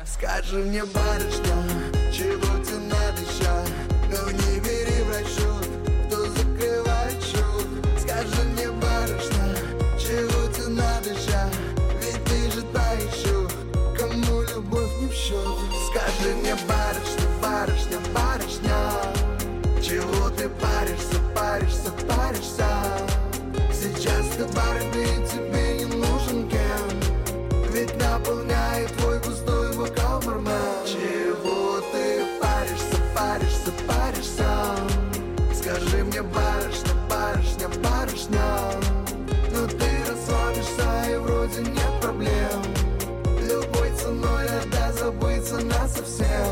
Скажи мне, барышня, чего тебе надо ща? Ну не бери в расчет, кто закрывает счет. Скажи мне, барышня, чего тебе надо ща? Ведь ты же та еще, кому любовь не в счет. Скажи мне, барышня, барышня, барышня, чего ты паришься, паришься, паришься? Сейчас ты барышня и тебе не нужен кем, ведь наполняет твой густой бокал бармен. Чего ты паришься, паришься, паришься? Скажи мне, барышня, барышня, барышня, но ты расслабишься и вроде нет проблем. Любой ценой надо забыться насовсем.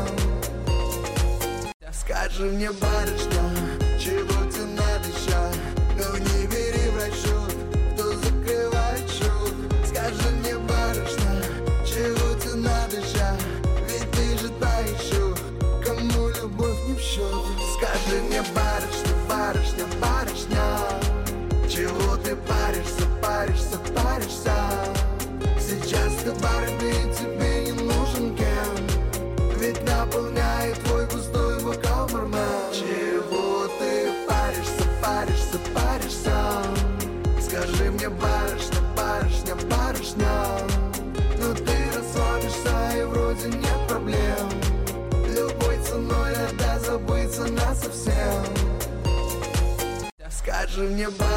Скажи мне, барышня, чего тебе надо ща? Ну не бери в расчет, кто закрывает счет. Скажи мне, барышня, чего тебе надо ща? Ведь ты же та еще, кому любовь не в счет. Скажи мне, барышня, барышня, барышня, чего ты паришься, паришься, паришься? Сейчас ты барышня и тебе не нужен кем, ведь наполняет твой густой бокал бармен. Чего ты паришься, паришься, паришься? Скажи мне, барышня, барышня, барышня, но ты расслабишься и вроде нет проблем. Любой ценой надо забыться насовсем. Скажи мне, барышня.